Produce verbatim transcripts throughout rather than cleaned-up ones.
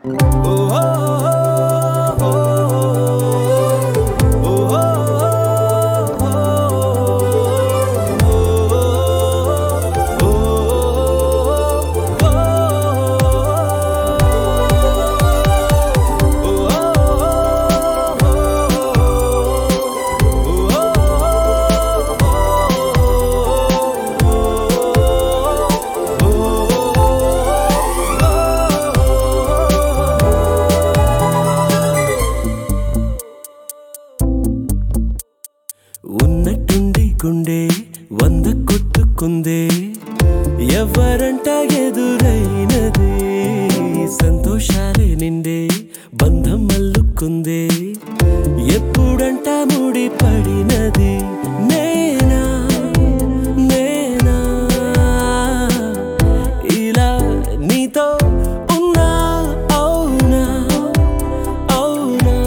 ఉన్నట్టుండి గుండె వంద కొట్టుకుందే ఎవరంట ఎదురైనదే సంతోషాలే నిండే బంధం అల్లుకుందే ఎప్పుడంట ముడి పడినది నేనా నేనా ఇలా నీతో ఉన్నా అవునా అవునా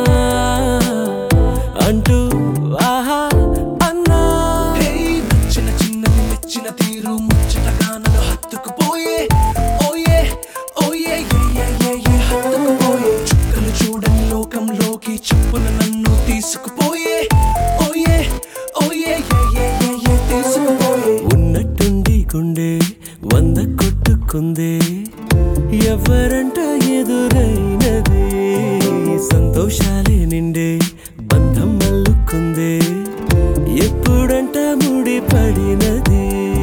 అంటూ ఆహా అన్నా నచ్చిన చిన్నది మెచ్చిన తీరు ముచ్చటగా నన్ను హత్తుకుపోయే ఓయే ఓయే హత్తుకుపోయే చుక్కలు చూడని లోకంలోకి చెప్పున నన్ను తీసుకుపోయే ఓయే ఓయే తీసుకుపోయే ఉన్నట్టుండి గుండె వంద కొట్టుకుందే ఎవరంట ఎదురైనదే సంతోషాలే నిండే బంధం అల్లుకుందే ఎప్పుడంట ముడి పడినది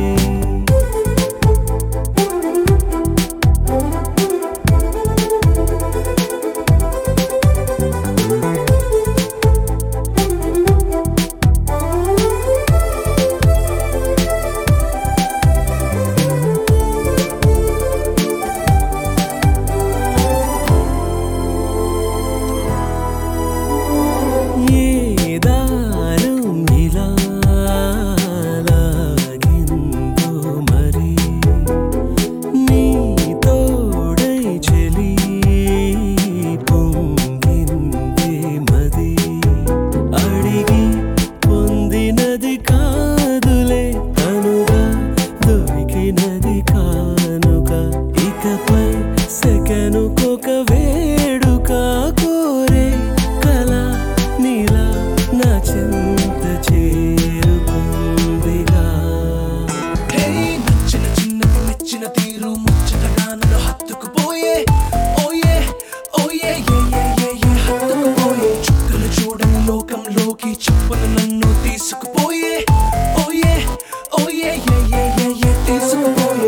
సెకనుకొక వేడుక కోరే కళ నీలా నా చెంత చేరుకుందిగా నచ్చిన చిన్నది మెచ్చిన తీరు ముచ్చటగా నన్ను హత్తుకుపోయే ఓయే ఓయే హత్తుకుపోయే చుక్కలు చూడని లోకంలోకి చెప్పున నన్ను తీసుకుపోయే ఓయే ఓయే తీసుకుపోయే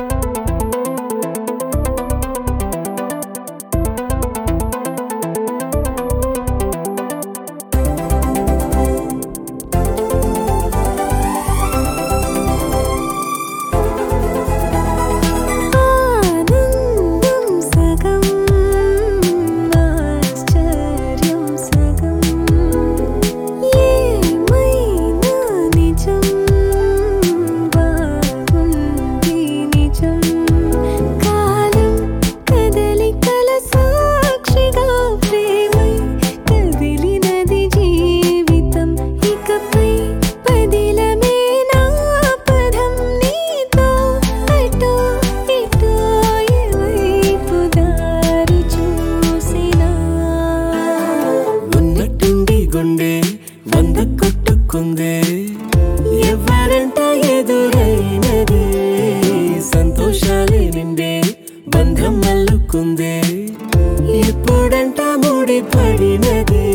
గుండె వంద కొట్టుకుందే ఎవరంట ఎదురైనదే సంతోషాలే నిండే బంధం అల్లుకుందే ఎప్పుడంట ముడి పడినదే